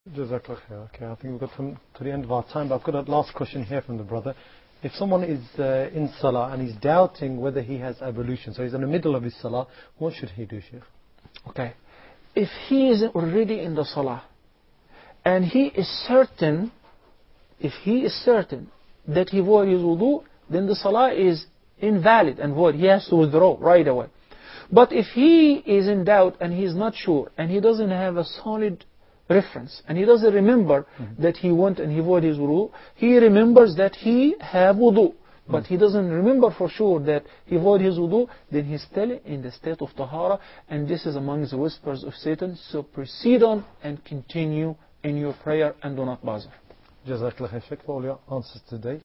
Jazakallah khair. Okay, I think we've got to the end of our time, but I've got a last question here from the brother. If someone is in salah and he's doubting whether he has ablution, so he's in the middle of his salah, what should he do, Shaykh? Okay. If he is already in the salah and he is certain, that he void his wudu, then the salah is invalid and void. He has to withdraw right away. But if he is in doubt and he is not sure and he doesn't have a solid reference and he doesn't remember that he went and he void his wudu, he remembers that he have wudu, but he doesn't remember for sure that he void his wudu, then he's still in the state of tahara, and this is among the whispers of Satan. So proceed on and continue in your prayer and do not bother. Jazakallah khair, Shaykh, for all your answers today.